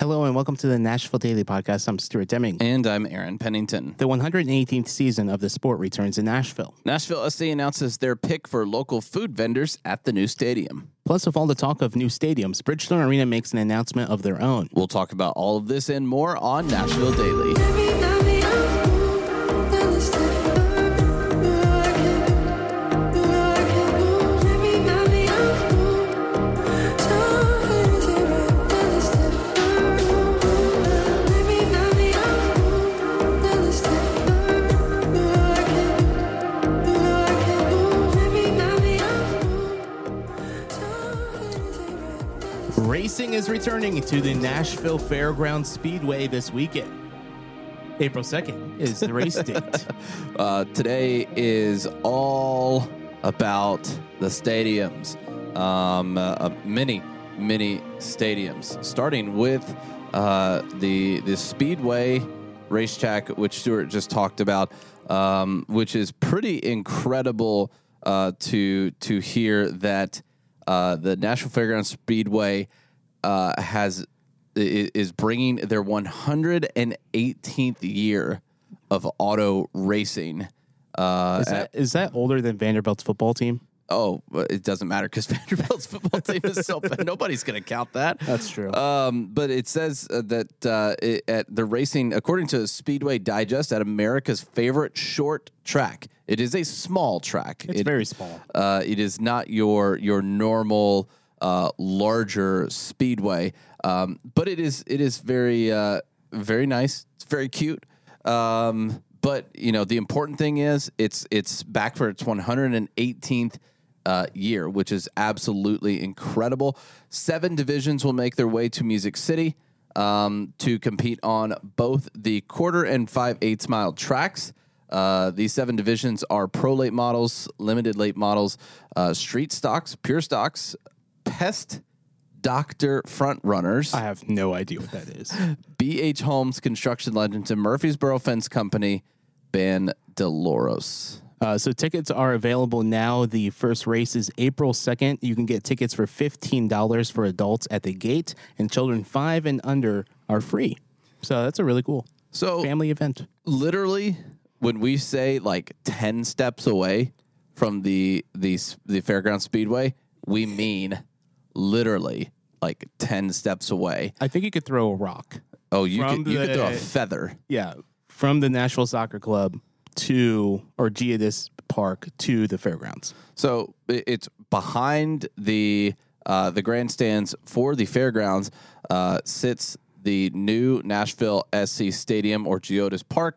Hello and welcome to the Nashville Daily Podcast. I'm Stuart Deming. And I'm Aaron Pennington. The 118th season of the sport returns in Nashville. Nashville SC announces their pick for local food vendors at the new stadium. Plus, with all the talk of new stadiums, Bridgestone Arena makes an announcement of their own. We'll talk about all of this and more on Nashville Daily. Racing is returning to the Nashville Fairgrounds Speedway this weekend. April 2nd is the race date. Today is all about the stadiums. Many stadiums, starting with the Speedway racetrack, which Stuart just talked about, which is pretty incredible to hear that the Nashville Fairgrounds Speedway is bringing their 118th year of auto racing. Is that older than Vanderbilt's football team? Oh, it doesn't matter because Vanderbilt's football team is so bad. Nobody's going to count that. That's true. But it says that at the racing, according to Speedway Digest, at America's favorite short track. It is a small track. It's very small. It is not your normal larger speedway, but it is very very nice. It's very cute. But you know the important thing is it's back for its 118th year, which is absolutely incredible. 7 divisions will make their way to Music City to compete on both the quarter and 5/8 mile tracks. These 7 divisions are pro late models, limited late models, street stocks, pure stocks, pest doctor front runners. I have no idea what that is. BH Holmes Construction Legends and Murfreesboro Fence Company, Bandeloros. So tickets are available now. The first race is April 2nd. You can get tickets for $15 for adults at the gate, and children 5 and under are free. So that's a really cool family event. Literally, when we say like 10 steps away from the Fairground Speedway, we mean literally like 10 steps away. I think you could throw a rock. Oh, you could throw a feather. Yeah, from the Nashville Soccer Club to Geodis Park to the fairgrounds. So it's behind the grandstands for the fairgrounds sits the new Nashville SC Stadium or Geodis Park.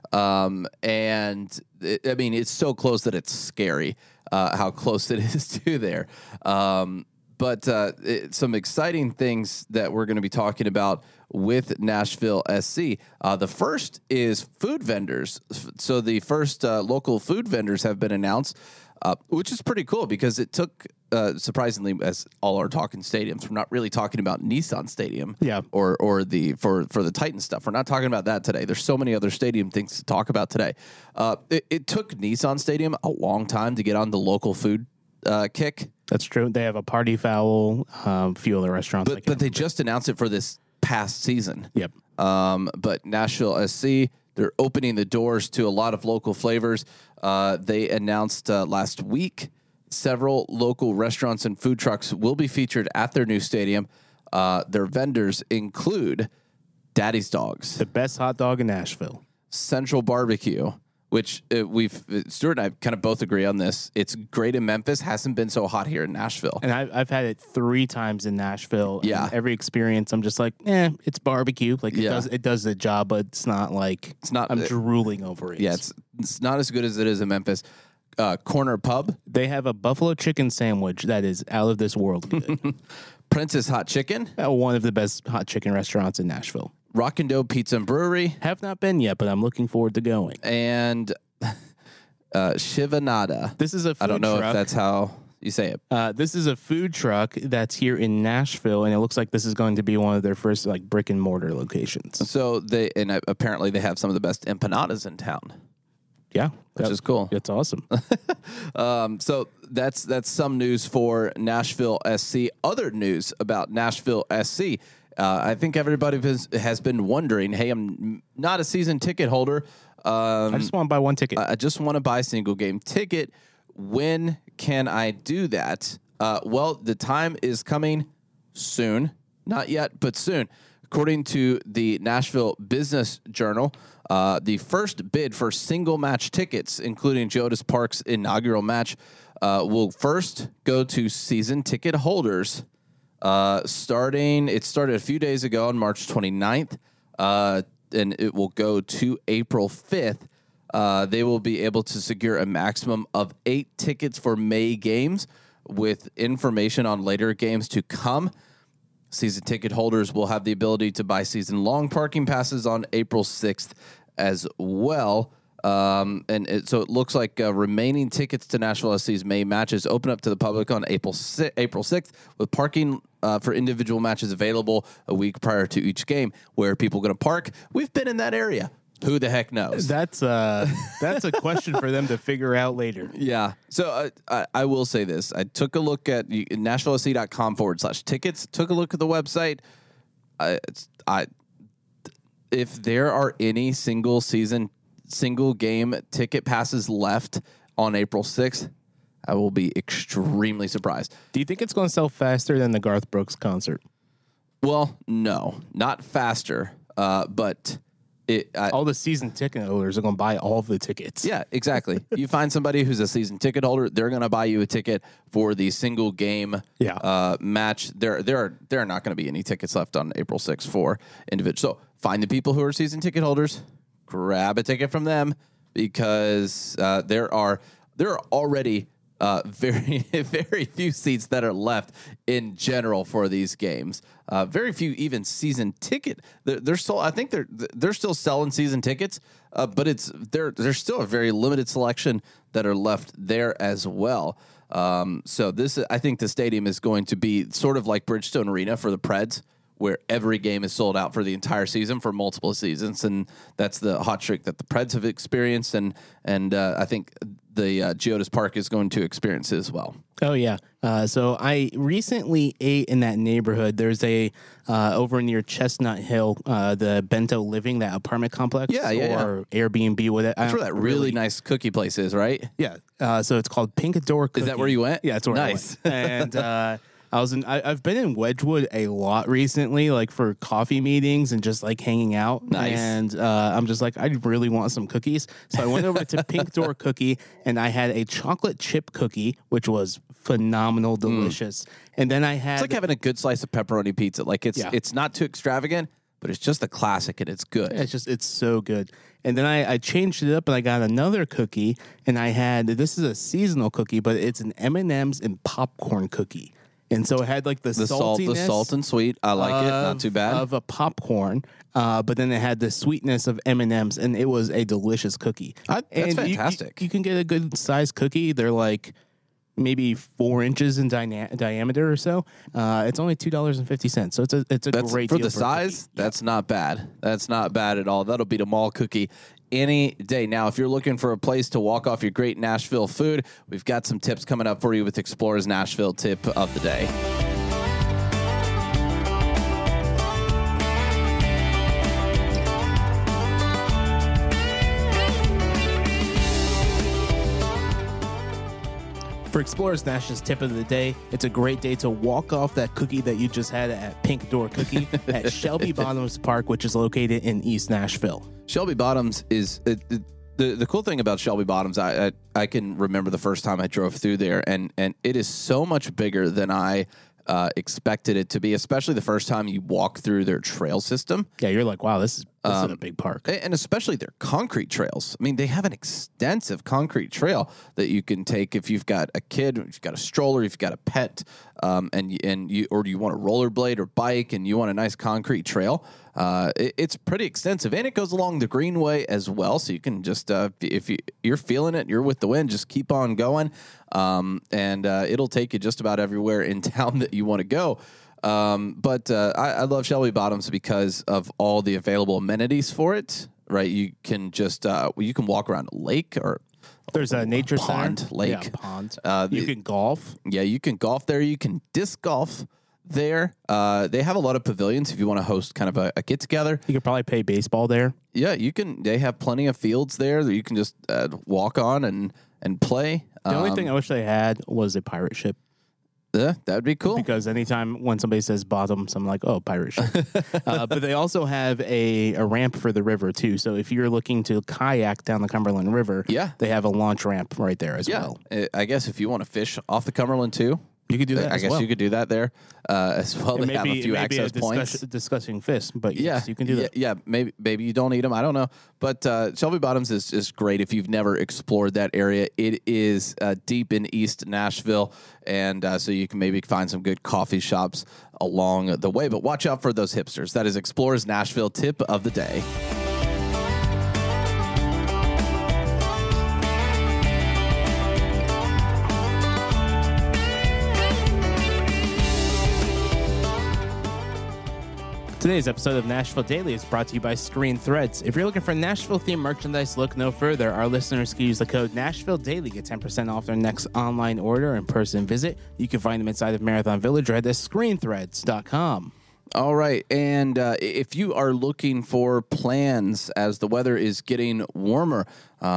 It's so close that it's scary how close it is to there. But some exciting things that we're going to be talking about with Nashville SC. The first is food vendors. So the first local food vendors have been announced, which is pretty cool because it took, surprisingly, as all our talking stadiums, we're not really talking about Nissan Stadium, or for the Titan stuff. We're not talking about that today. There's so many other stadium things to talk about today. It took Nissan Stadium a long time to get on the local food kick. That's true. They have a Party Foul, a few other restaurants. But they just announced it for this past season. Yep. But Nashville SC, they're opening the doors to a lot of local flavors. They announced last week several local restaurants and food trucks will be featured at their new stadium. Their vendors include Daddy's Dogs, the best hot dog in Nashville, Central Barbecue, which Stuart and I kind of both agree on this. It's great in Memphis, hasn't been so hot here in Nashville. And I've had it 3 times in Nashville. Yeah. And every experience, I'm just like, it's barbecue. Like it does the job, but it's not like I'm drooling over it. Yeah, it's not as good as it is in Memphis. Corner Pub. They have a buffalo chicken sandwich that is out of this world good. Princess Hot Chicken. One of the best hot chicken restaurants in Nashville. Rock and Dough Pizza and Brewery. Have not been yet, but I'm looking forward to going. And Shivanada. This is a food truck. I don't know if that's how you say it. This is a food truck that's here in Nashville, and it looks like this is going to be one of their first like brick and mortar locations. So apparently they have some of the best empanadas in town. Yeah, which is cool. That's awesome. So that's some news for Nashville SC. Other news about Nashville SC. I think everybody has been wondering, hey, I'm not a season ticket holder. I just want to buy one ticket. I just want to buy a single game ticket. When can I do that? Well, the time is coming soon. Not yet, but soon. According to the Nashville Business Journal, the first bid for single match tickets, including Geodis Park's inaugural match, will first go to season ticket holders. It started a few days ago on March 29th, and it will go to April 5th. They will be able to secure a maximum of 8 tickets for May games, with information on later games to come. Season ticket holders will have the ability to buy season-long parking passes on April 6th as well. So it looks like remaining tickets to Nashville SC's May matches open up to the public on April 6th, with parking for individual matches available a week prior to each game. Where are people going to park? We've been in that area. Who the heck knows? That's a question for them to figure out later. Yeah. So I will say this. I took a look at NashvilleSC.com/tickets. Took a look at the website. If there are any single game ticket passes left on April 6th, I will be extremely surprised. Do you think it's going to sell faster than the Garth Brooks concert? Well, no, not faster, but all the season ticket holders are going to buy all of the tickets. Yeah, exactly. You find somebody who's a season ticket holder, they're going to buy you a ticket for the single game match. There are not going to be any tickets left on April 6th for individuals. So find the people who are season ticket holders, grab a ticket from them, because there are already very very few seats that are left in general for these games. Very few even season ticket. They're still, I think they're still selling season tickets, but there's still a very limited selection that are left there as well. So I think the stadium is going to be sort of like Bridgestone Arena for the Preds, where every game is sold out for the entire season for multiple seasons, and that's the hot streak that the Preds have experienced, and I think the Geodis Park is going to experience it as well. Oh yeah. So I recently ate in that neighborhood. There's a over near Chestnut Hill, the Bento Living, that apartment complex, or Airbnb with it. That's where that really nice cookie place is, right? Yeah. So it's called Pink Door Cookie. Is that where you went? Yeah, that's where I went. And I've been in Wedgwood a lot recently, like for coffee meetings and just like hanging out. Nice. And I'm just like, I really want some cookies. So I went over to Pink Door Cookie, and I had a chocolate chip cookie, which was phenomenal, delicious. And then I had, it's like having a good slice of pepperoni pizza. Like it's not too extravagant, but it's just a classic, and it's good. It's so good. And then I changed it up, and I got another cookie, and I had, this is a seasonal cookie, but it's an M&M's and popcorn cookie. And so it had like the saltiness, the salt and sweet. I like it. Not too bad. Of a popcorn, but then it had the sweetness of M&M's, and it was a delicious cookie. That's fantastic. You can get a good sized cookie. They're like maybe 4 inches in diameter or so. It's only $2.50, so it's a great for deal the size. That's not bad. That's not bad at all. That'll beat a mall cookie any day. Now, if you're looking for a place to walk off your great Nashville food, we've got some tips coming up for you with Explorer's Nashville tip of the day. For Explorers Nash's tip of the day, it's a great day to walk off that cookie that you just had at Pink Door Cookie at Shelby Bottoms Park, which is located in East Nashville. Shelby Bottoms is the cool thing about Shelby Bottoms. I can remember the first time I drove through there, and it is so much bigger than I expected it to be, especially the first time you walk through their trail system. Yeah, you're like, wow, this is a big park. And especially their concrete trails. I mean, they have an extensive concrete trail that you can take if you've got a kid, if you've got a stroller, if you've got a pet, and you want a rollerblade or bike, and you want a nice concrete trail. It's pretty extensive, and it goes along the Greenway as well. So you can just, if you're feeling it, you're with the wind, just keep on going, and it'll take you just about everywhere in town that you want to go. But I love Shelby Bottoms because of all the available amenities for it. Right, you can just you can walk around a lake, or there's a nature pond, center. lake, pond. You can golf. Yeah, you can golf there. You can disc golf there. They have a lot of pavilions if you want to host kind of a get together. You could probably play baseball there. Yeah, you can. They have plenty of fields there that you can just walk on and play. The only thing I wish they had was a pirate ship. Yeah, that would be cool. Because anytime when somebody says bottoms, I'm like, oh, pirate ship. But they also have a ramp for the river, too. So if you're looking to kayak down the Cumberland River, they have a launch ramp right there as well. I guess if you want to fish off the Cumberland, too. You could do that. I guess you could do that there as well. They have a few access points. Discussing fish, but yes, you can do that. Yeah, maybe you don't eat them. I don't know. But Shelby Bottoms is great if you've never explored that area. It is deep in East Nashville, and so you can maybe find some good coffee shops along the way. But watch out for those hipsters. That is Explorers Nashville tip of the day. Today's episode of Nashville Daily is brought to you by Screen Threads. If you're looking for Nashville-themed merchandise, look no further. Our listeners can use the code Nashville Daily, get 10% off their next online order or in-person visit. You can find them inside of Marathon Village or at screenthreads.com. All right, and if you are looking for plans as the weather is getting warmer,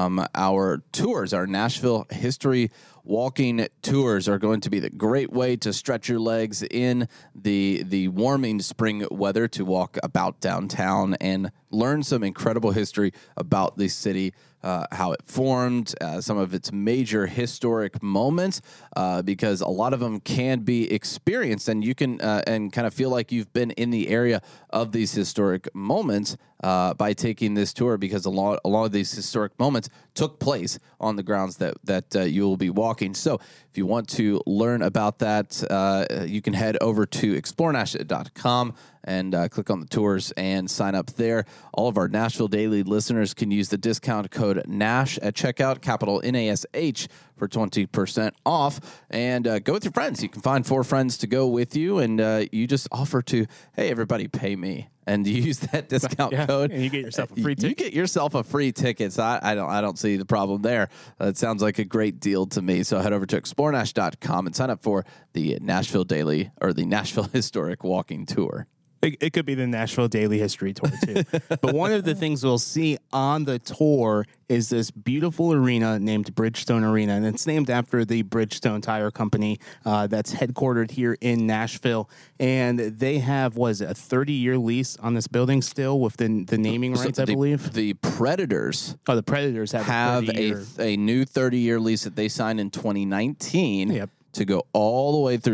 our tours, our Nashville History Walking tours are going to be the great way to stretch your legs in the warming spring weather to walk about downtown and learn some incredible history about the city, how it formed, some of its major historic moments, because a lot of them can be experienced, and you can and kind of feel like you've been in the area of these historic moments by taking this tour, because a lot of these historic moments took place on the grounds that you will be walking. So if you want to learn about that, you can head over to explorenash.com and click on the tours and sign up there. All of our Nashville Daily listeners can use the discount code NASH at checkout, capital NASH, for 20% off. And go with your friends. You can find 4 friends to go with you, and you just offer to, hey, everybody, pay me. And you use that discount code, and you get yourself a free ticket. You get yourself a free ticket. So I don't see the problem there. It sounds like a great deal to me. So head over to explorenash.com and sign up for the Nashville Daily, or the Nashville Historic Walking Tour. It could be the Nashville Daily History Tour, too. But one of the things we'll see on the tour is this beautiful arena named Bridgestone Arena. And it's named after the Bridgestone Tire Company that's headquartered here in Nashville. And they have, a 30-year lease on this building still with the naming rights, I believe? The Predators. Oh, the Predators have a new 30-year lease that they signed in 2019. Yep. To go all the way through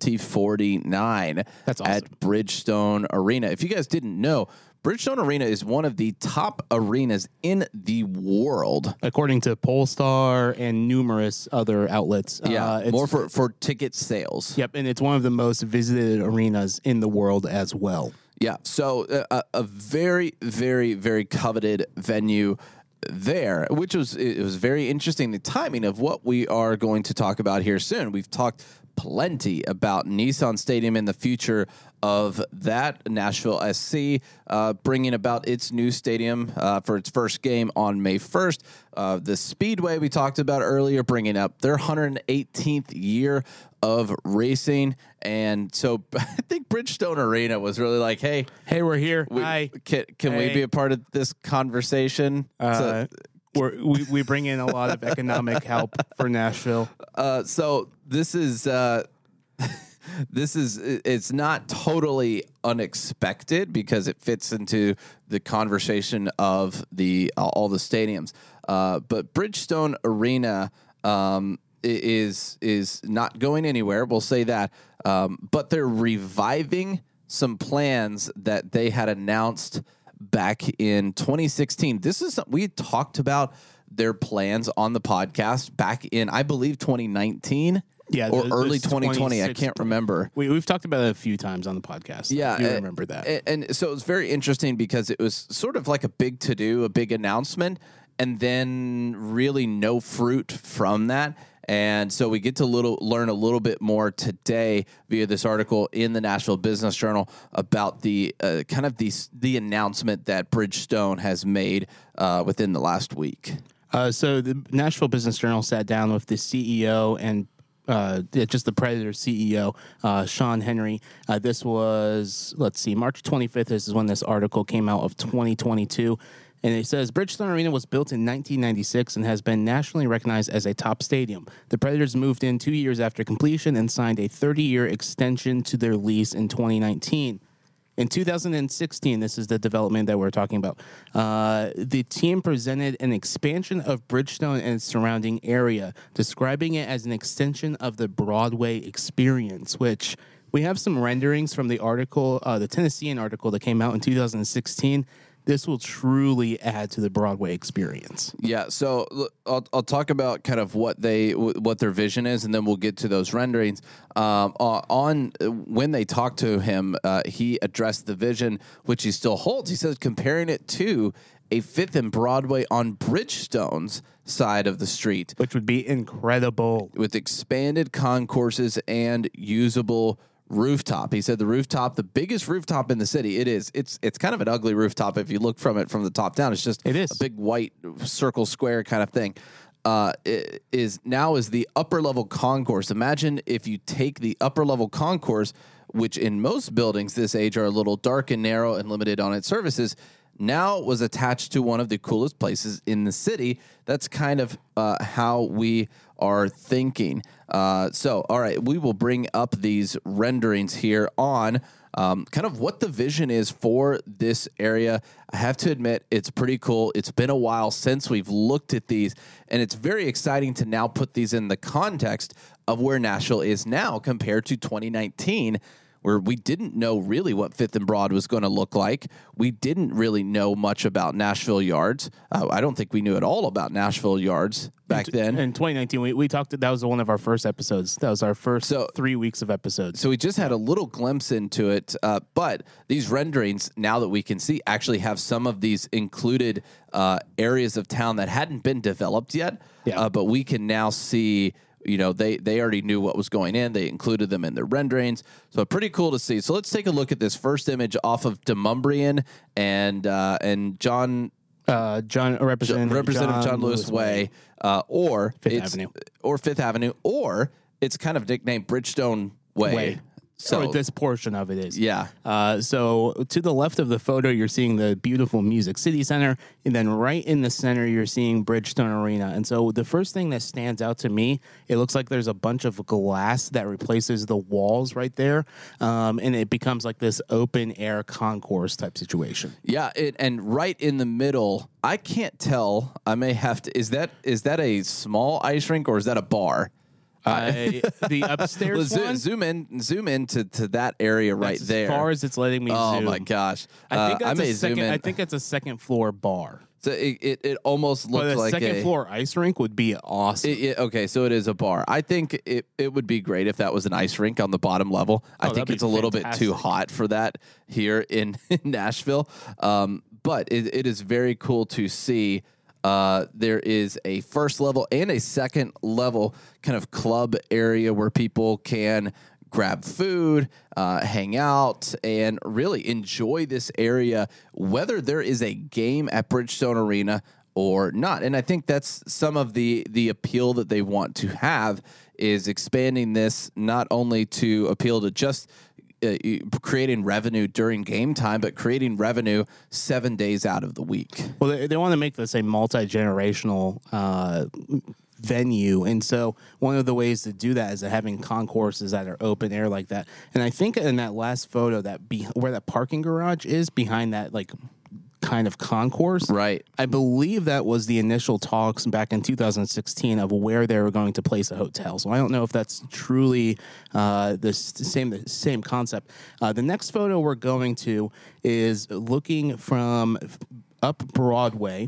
2049. That's awesome. At Bridgestone Arena. If you guys didn't know, Bridgestone Arena is one of the top arenas in the world, according to Polestar and numerous other outlets. Yeah, more for ticket sales. Yep, and it's one of the most visited arenas in the world as well. Yeah, so a very, very, very coveted venue there, which was very interesting. The timing of what we are going to talk about here soon. We've talked plenty about Nissan Stadium and the future of that. Nashville SC bringing about its new stadium for its first game on May 1st. The Speedway we talked about earlier, bringing up their 118th year of racing. And so I think Bridgestone Arena was really like, hey, we're here. Hi. Can we be a part of this conversation? We bring in a lot of economic help for Nashville. So this is it's not totally unexpected, because it fits into the conversation of all the stadiums. But Bridgestone Arena is not going anywhere. We'll say that. But they're reviving some plans that they had announced back in 2016. This is something we talked about, their plans on the podcast back in, I believe, 2019. Yeah, or early 2020. I can't remember. We've talked about it a few times on the podcast. Yeah, I do remember that. And so it was very interesting, because it was sort of like a big to-do, a big announcement, and then really no fruit from that. And so we get to learn a little bit more today via this article in the Nashville Business Journal about the kind of the announcement that Bridgestone has made within the last week. So the Nashville Business Journal sat down with the CEO and just the Predator CEO, Sean Henry. This was, March 25th. This is when this article came out of 2022. And it says, Bridgestone Arena was built in 1996 and has been nationally recognized as a top stadium. The Predators moved in 2 years after completion and signed a 30-year extension to their lease in 2019. In 2016, this is the development that we're talking about, the team presented an expansion of Bridgestone and its surrounding area, describing it as an extension of the Broadway experience, which we have some renderings from the article, the Tennessean article that came out in 2016. This will truly add to the Broadway experience. Yeah, so I'll talk about kind of what their vision is, and then we'll get to those renderings. On when they talked to him, he addressed the vision, which he still holds. He says comparing it to a Fifth and Broadway on Bridgestone's side of the street, which would be incredible, with expanded concourses and usable rooftop. He said the rooftop, the biggest rooftop in the city. It's kind of an ugly rooftop if you look from the top down. It's just a big white circle square kind of thing. It is the upper level concourse. Imagine if you take the upper level concourse, which in most buildings this age are a little dark and narrow and limited on its services, now was attached to one of the coolest places in the city. That's kind of how we are thinking. So, all right, we will bring up these renderings here on kind of what the vision is for this area. I have to admit, it's pretty cool. It's been a while since we've looked at these, and it's very exciting to now put these in the context of where Nashville is now compared to 2019, where we didn't know really what Fifth and Broad was going to look like. We didn't really know much about Nashville Yards. I don't think we knew at all about Nashville Yards back then. In 2019, we talked, that was one of our first episodes. That was our first 3 weeks of episodes. So we just had a little glimpse into it, but these renderings, now that we can see, actually have some of these included areas of town that hadn't been developed yet, but we can now see. You know, they already knew what was going in. They included them in their renderings. So pretty cool to see. So let's take a look at this first image off of Demonbreun and Representative John Lewis Way, or Fifth Avenue, or it's kind of nicknamed Bridgestone Way. So or this portion of it is. Yeah. So to the left of the photo, you're seeing the beautiful Music City Center. And then right in the center, you're seeing Bridgestone Arena. And so the first thing that stands out to me, it looks like there's a bunch of glass that replaces the walls right there. And it becomes like this open air concourse type situation. Yeah. And right in the middle, I can't tell. I may have to. Is that a small ice rink or is that a bar? The upstairs one? Zoom in to that area right there. As far as it's letting me zoom. Oh my gosh! I think it's a second floor bar. So it almost looks like a second floor ice rink would be awesome. Okay, so it is a bar. I think it would be great if that was an ice rink on the bottom level. I think it's a little bit too hot for that here in Nashville. But it is very cool to see. There is a first level and a second level kind of club area where people can grab food, hang out, and really enjoy this area, whether there is a game at Bridgestone Arena or not. And I think that's some of the appeal that they want to have, is expanding this not only to appeal to just creating revenue during game time, but creating revenue 7 days out of the week. Well, they want to make this a multi-generational venue, and so one of the ways to do that is having concourses that are open air like that. And I think in that last photo, where that parking garage is behind that like kind of concourse, right? I believe that was the initial talks back in 2016 of where they were going to place a hotel. So I don't know if that's truly the same concept. The next photo we're going to is looking from up Broadway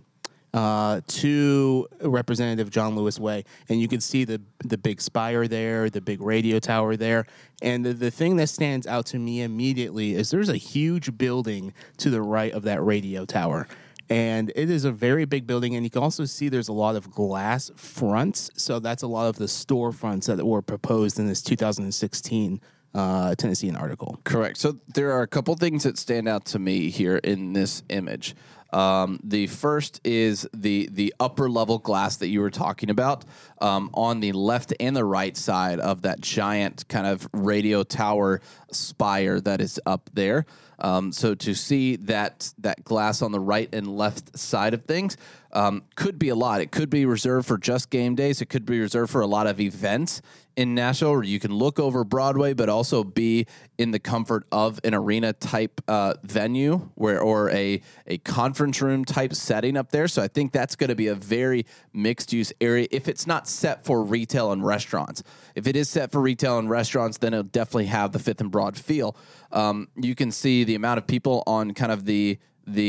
to Representative John Lewis Way, and you can see the big spire there, the big radio tower there. And the thing that stands out to me immediately is there's a huge building to the right of that radio tower. And it is a very big building, and you can also see there's a lot of glass fronts. So that's a lot of the storefronts that were proposed in this 2016 Tennessean article. Correct. So there are a couple things that stand out to me here in this image. The first is the upper level glass that you were talking about on the left and the right side of that giant kind of radio tower spire that is up there. So to see that glass on the right and left side of things could be a lot. It could be reserved for just game days. It could be reserved for a lot of events in Nashville where you can look over Broadway, but also be in the comfort of an arena type venue or a conference room type setting up there. So I think that's going to be a very mixed use area if it's not set for retail and restaurants. If it is set for retail and restaurants, then it'll definitely have the Fifth and Broad feel. You can see the amount of people on kind of the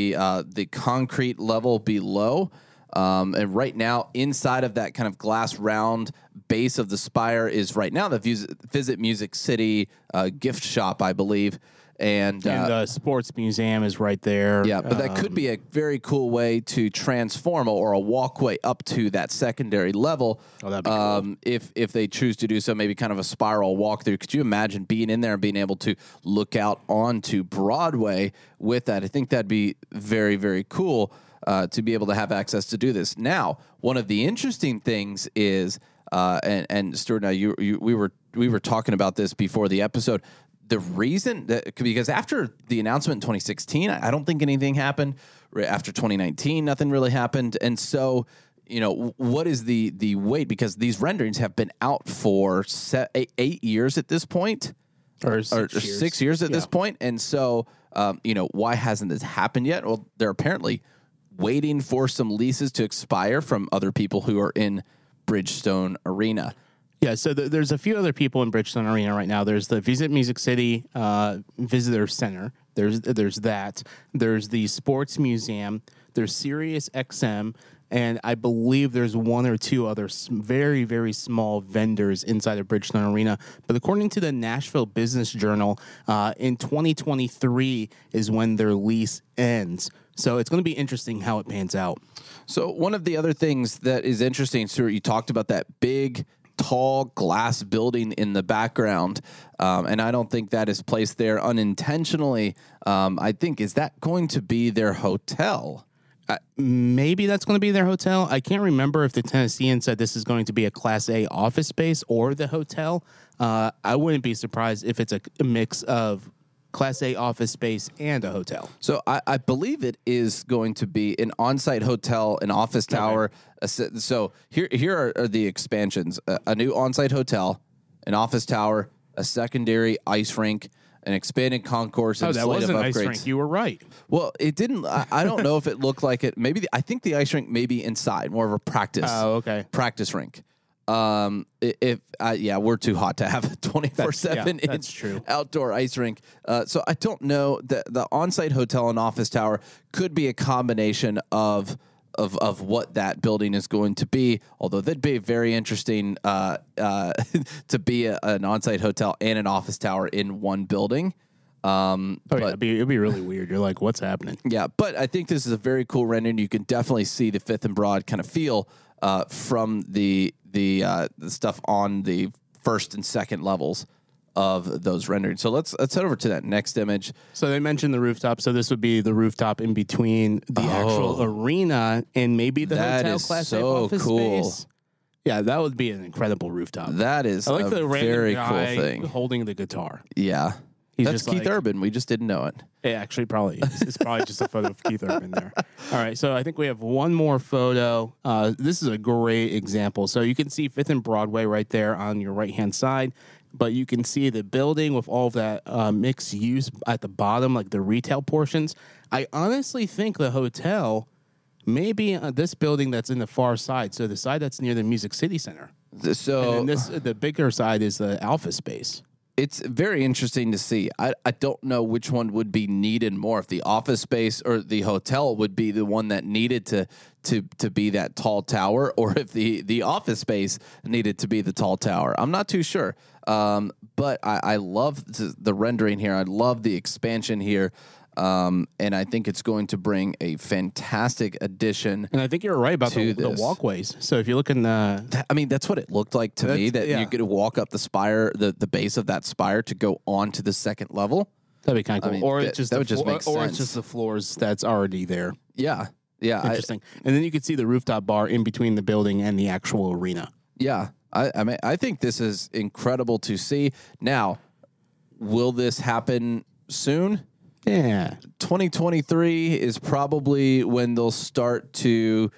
concrete level below. And right now, inside of that kind of glass round base of the spire is right now the Visit Music City gift shop, I believe. And the sports museum is right there. Yeah, but that could be a very cool way to transform or a walkway up to that secondary level. Oh, that'd be cool. If they choose to do so, maybe kind of a spiral walkthrough. Could you imagine being in there and being able to look out onto Broadway with that? I think that'd be very, very cool to be able to have access to do this. Now, one of the interesting things is, and Stuart and I, we were talking about this before the episode. The reason that, because after the announcement in 2016, I don't think anything happened. After 2019, nothing really happened. And so, what is the wait? Because these renderings have been out for 8 years at this point, or 6 years at this point. And so, why hasn't this happened yet? Well, they're apparently waiting for some leases to expire from other people who are in Bridgestone Arena. Yeah, so there's a few other people in Bridgestone Arena right now. There's the Visit Music City Visitor Center. There's that. There's the Sports Museum. There's Sirius XM. And I believe there's one or two other very, very small vendors inside of Bridgestone Arena. But according to the Nashville Business Journal, in 2023 is when their lease ends. So it's going to be interesting how it pans out. So one of the other things that is interesting, Stuart, you talked about that big, tall glass building in the background, and I don't think that is placed there unintentionally. I think, is that going to be their hotel? Maybe that's going to be their hotel. I can't remember if the Tennessean said this is going to be a Class A office space or the hotel. I wouldn't be surprised if it's a mix of Class A office space and a hotel. So I believe it is going to be an on-site hotel, an office tower. Okay. So here are the expansions: a new on-site hotel, an office tower, a secondary ice rink, an expanded concourse. And that was an ice rink. You were right. Well, it didn't. I don't know if it looked like it. Maybe I think the ice rink may be inside, more of a practice. Oh, okay. Practice rink. We're too hot to have a 24/7 that's true. outdoor ice rink. So I don't know. The on-site hotel and office tower could be a combination of what that building is going to be. Although that'd be very interesting to be an on-site hotel and an office tower in one building. It'd be really weird. You're like, what's happening? Yeah, but I think this is a very cool rendering. You can definitely see the Fifth and Broad kind of feel from the stuff on the first and second levels of those renderings. So let's head over to that next image. So they mentioned the rooftop. So this would be the rooftop in between the actual arena and maybe the hotel Class A office space. Yeah, that would be an incredible rooftop. That is I like the very guy cool thing. Holding the guitar. Yeah. That's just Keith Urban. We just didn't know it. It actually probably is. It's probably just a photo of Keith Urban there. All right, so I think we have one more photo. This is a great example. So you can see Fifth and Broadway right there on your right-hand side, but you can see the building with all of that mixed use at the bottom, like the retail portions. I honestly think the hotel may be this building that's in the far side, so the side that's near the Music City Center. So and then the bigger side is the Alpha space. It's very interesting to see. I don't know which one would be needed more, if the office space or the hotel would be the one that needed to be that tall tower, or if the office space needed to be the tall tower. I'm not too sure. But I love the rendering here. I love the expansion here. And I think it's going to bring a fantastic addition. And I think you're right about the walkways. So if you look in the... I mean, that's what it looked like to me, that you get to walk up the spire, the base of that spire to go on to the second level. That'd be kind of cool. I mean, or it's just that would just make sense. Or it's just the floors that's already there. Yeah. Interesting. And then you could see the rooftop bar in between the building and the actual arena. Yeah. I mean, I think this is incredible to see. Now, will this happen soon? Yeah. 2023 is probably when they'll start to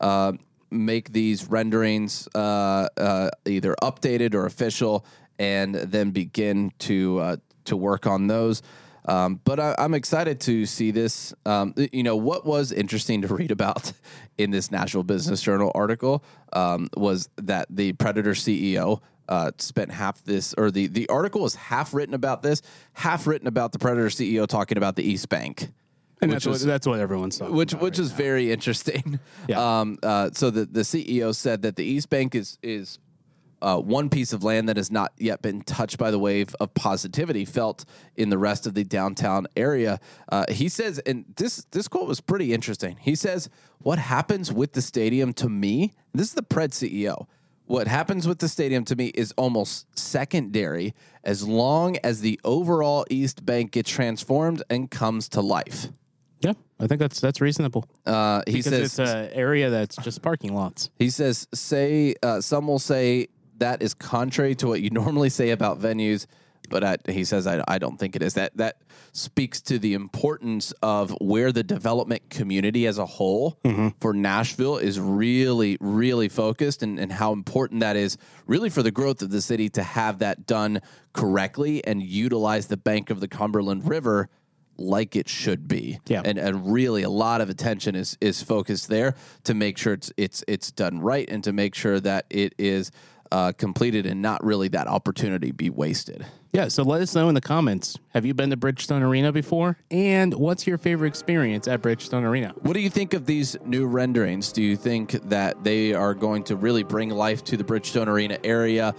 make these renderings either updated or official, and then begin to work on those. But I'm excited to see this. What was interesting to read about in this Nashville Business Journal article was that the Predator CEO spent half this, or the article was half written about this, half written about the Predator CEO talking about the East Bank. And that's what everyone's talking which about is very interesting. Yeah. So the CEO said that the East Bank is one piece of land that has not yet been touched by the wave of positivity felt in the rest of the downtown area. He says, and this quote was pretty interesting. He says, "What happens with the stadium to me," this is the Pred CEO, "what happens with the stadium to me is almost secondary as long as the overall East Bank gets transformed and comes to life." Yeah, I think that's reasonable. He says it's an area that's just parking lots. He says, some will say that is contrary to what you normally say about venues, but he says, I don't think it is. That speaks to the importance of where the development community as a whole for Nashville is really, really focused, and how important that is really for the growth of the city to have that done correctly and utilize the bank of the Cumberland River like it should be. Yeah. And really a lot of attention is focused there to make sure it's done right, and to make sure that it is completed and not really that opportunity be wasted. Yeah, so let us know in the comments. Have you been to Bridgestone Arena before? And what's your favorite experience at Bridgestone Arena? What do you think of these new renderings? Do you think that they are going to really bring life to the Bridgestone Arena area?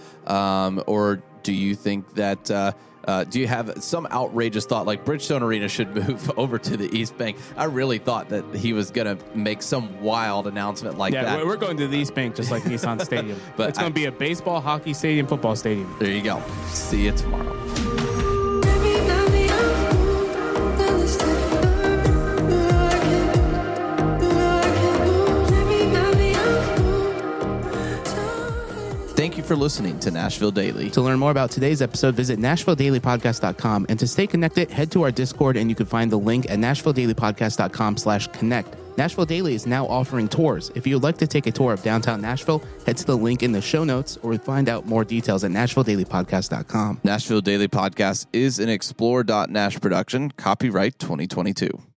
Or do you think that... do you have some outrageous thought like Bridgestone Arena should move over to the East Bank? I really thought that he was going to make some wild announcement like that. Yeah, we're going to the East Bank just like Nissan Stadium. But it's going to be a baseball, hockey stadium, football stadium. There you go. See you tomorrow. Thank you for listening to Nashville Daily. To learn more about today's episode, visit NashvilleDailyPodcast.com. And to stay connected, head to our Discord, and you can find the link at NashvilleDailyPodcast.com/connect. Nashville Daily is now offering tours. If you would like to take a tour of downtown Nashville, head to the link in the show notes, or find out more details at NashvilleDailyPodcast.com. Nashville Daily Podcast is an Explore.Nash production, copyright 2022.